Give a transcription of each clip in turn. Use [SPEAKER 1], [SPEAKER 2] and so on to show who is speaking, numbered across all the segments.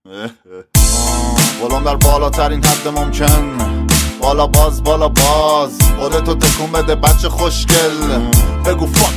[SPEAKER 1] بالام در بالاترین حد ممکن، بالا باز خودتو تکون بده بچه خوشگل، بگو فاک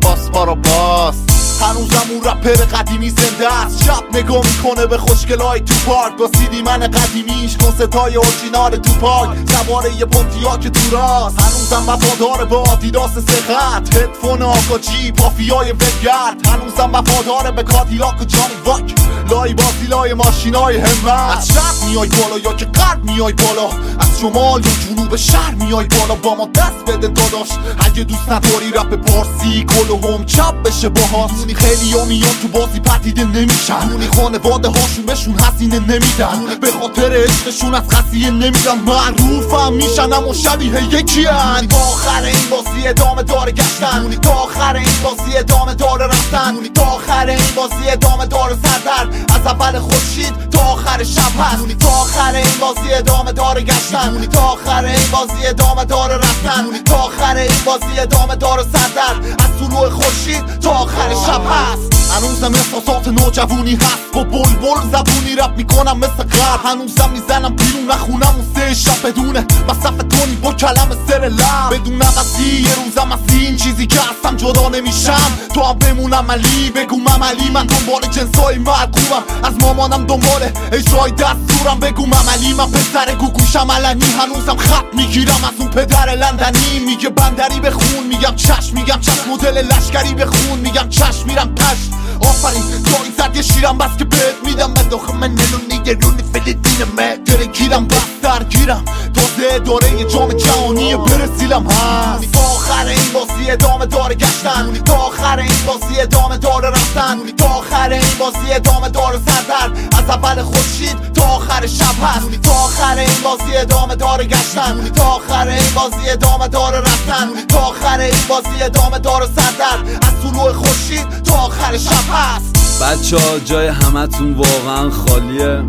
[SPEAKER 1] باراباس. هنوزم اون رپر قدیمی زنده است، شب نگاه میکنه به خوشگلای تو پارک با سیدی من قدیمیش، کنستای اورجینال تو پارک، سواره یه پونتیاک تو راست. هنوزم وفادار به آدیداس سخت، هدفون آقاجی پافیای ولگرد. هنوزم وفادار به کادیلاک و جانی واک، لای بازی لای ماشینای همت. از شب میای بالا یا که غرب میای بالا، از شمال یا جنوب شهر میای بالا، با ما دست بده داداش. اگه دوست نداری رپ پارسی کل هم چپ بشه باهات. خیلی ها میان تو بازی پدیده نمیشن، اونی خانواده هاشون بهشون حسینه نمیدن، به خاطر عشقشون از خسیه نمیدن، معروفم میشن اما شبیه یکی هن. تا آخر این بازی ادامه داره گشتن، تا آخر این بازی ادامه داره رفتن، تا آخر این بازی ادامه داره سردر، از اول خورشید تا آخر شب هست. تا آخر این بازی ادامه داره گشتن، تا آخر این بازی ادامه داره رفتن، تا آخر این بازی ادامه داره سردر، از طلوع خورشید تا آخر شب هست. هنوزم احساسات نوجوانی هست، با بلبل زبونی رپ میکنم مثل غرب. هنوزم میزنم بیرون نخونم اون سه شب بدونه مصرف تونی با کلم سر لب، بدون عوضی یه روزم از این چیزی که هستم جدا نمیشم. تو هم بمونم علی بگو مملی، من دنبال جنسای مرگومم، از مامانم دنبال اجرای دستورم. بگو مملی من پسر گوگوشم علنی، هنوزم خط میگیرم از اون پدر لندنی. میگه بندری بخون میگم چشم، میگم چشم مدل لشکری بخون میگم چشم، میرم پشت آفرین جایی زد یه شیرم بس که بهت میدم. من داخل من نلونی گرونی فلسطین مدره گیرم بستر گیرم، تازه داره یه جام جهانی برسیلم هست. تا آخر این بازی ادامه داره گشتن، تا آخر این بازی ادامه داره رفتن، تا آخر این بازی ادامه داره سردر، از اول خورشید تا آخر شب هست. تا آخر این بازی ادامه داره گشتن، تا آخر این بازی ادامه داره رفتن، تا آخر این بازی ادامه داره سردر، از طلوع خورشید تا آخر شب هست.
[SPEAKER 2] بچه‌ها جای همتون واقعا خالیه،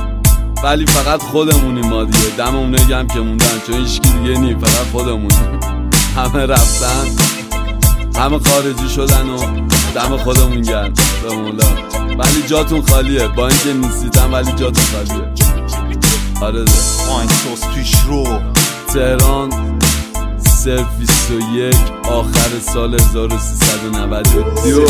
[SPEAKER 2] ولی فقط خودمونیم ما دیگه. دممون نگم که موندن، چون هیچکی دیگه نی، فقط خودمونیم. همه رفتن، همه خارجی شدن و دم خودمون گرم به مولا. ولی جاتون خالیه، با اینکه نیستیدم ولی جاتون خالیه. آره ده
[SPEAKER 1] آینسوس پیش رو
[SPEAKER 2] تهران 021 آخر سال 1392.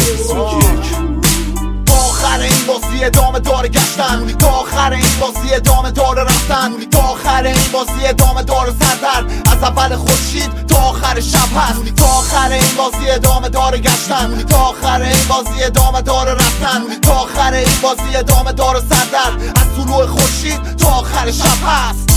[SPEAKER 1] تا آخر این بازی ادامه داره گشتن، تا آخر این بازی ادامه داره رفتن، تا آخر این بازی ادامه داره سردر، از اول خورشید تا آخر شب هست. تا آخر این بازی ادامه داره گشتن، تا آخر این بازی ادامه داره رفتن، تا آخر این بازی ادامه داره سردر، از طلوع خورشید تا آخر شب هست.